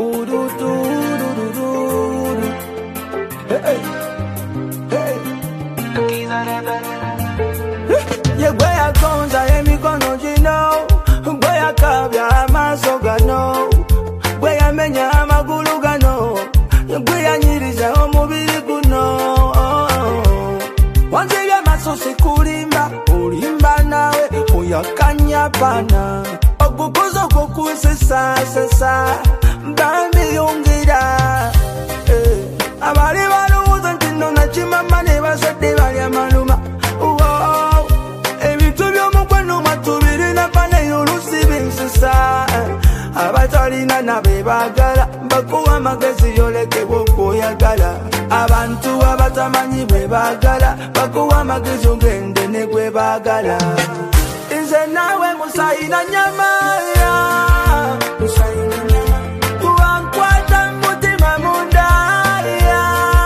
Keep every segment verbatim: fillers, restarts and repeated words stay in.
Hey, hey. Yeah, where I come, I am gonna know. Where I come, I'm a sogano. Where I menya, I'm a gulugano. Where I need is a mobile guno. Once again, my so sekurimba, urimba nawe, uyakanya pana. Ogukuzo kuku sesa sesa, bambi yungira. Abari baru uzantino na chima mane basade bari amaluma. Wow, ebitu byomukwano matubiri na pane yolusi binsisa. Abatalina nabe bagala, bakuwa magezi yoleke boko yagala. Abantu abatamanyi bwe bagala, bakuwa magezi ogende ne gwe bagala. Inze nawe musayina nyama ya, musayina nyama. Kuwankwata mutima munda ya.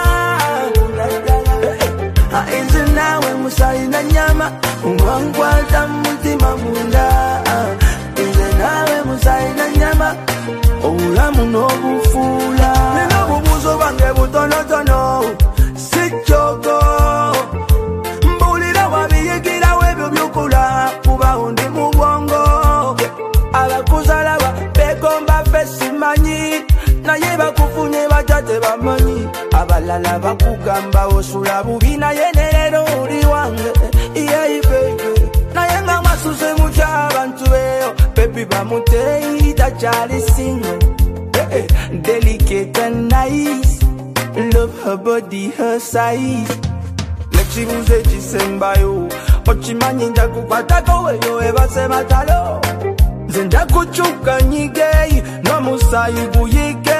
Inze nawe musayina nyama, kuwankwata mutima munda. Inze nawe musayina nyama, obulamu n'obufula. Nina obubuuzo bange butonotono, sikyoko. Mbulira wabiyigirawo ebyo by'okola, kubawo ndi mu bwongo. Abakuzalaba beegomba ffe simanyi, naye bakufunye batya tebamanyi. Abalala bakugamba osula bubi, naye ne leero oli wange. Yeah, baby. Naye nga mwasuse mutya abantu beyo, baby bamuteyi takyali single. Hey, delicate and nice, love her body, her size. Lechibuze chisembayo, ochimanyi njakukwatako weyo ebase matalo. Nze njakuchuka nyige, no musayi guyige.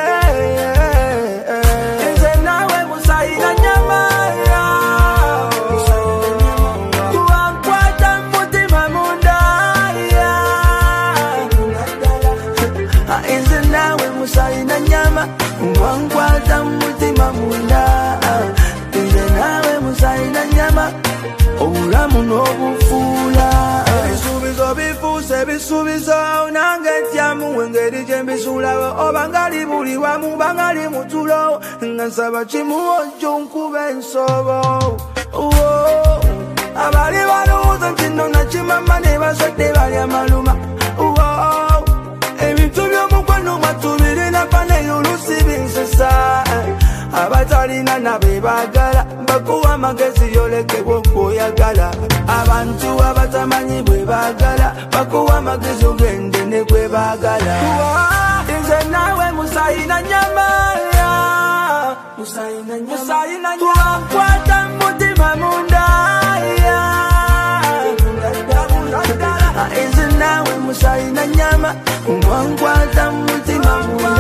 Nze nawe musayi na nyama ya. Kuwankwata mutima munda ya. Nze nawe musayi na nyama, kuwankwata mutima munda. Nze nawe musayi na nyama, obulamu n'obufula. Ebisuubizo bifuuse bisuubizo, nange ntyamu engeri gye mbisuulawo. Oba ngali buli wamu, bangali mutulo, nga nsaba kimuwojjo nkube ensobo. Abali baluuza nti nno nakimama ne bazadde bali amaluma. Ebintu by'omukwano matubiri na pane yolusi binsisa. Abatalina nabe bagala, bakuwa amagezi yoleke bw'okoyagala. Abantu abatamanyi bwe bagala, bakuwa amagezi ogende ne gwe bagala. Nze nawe musayina nyama ya, musayina nyama, musayina nyama. Kuwankwata mutima munda ya. Nze nawe musayina nyama, kuwankwata mutima munda.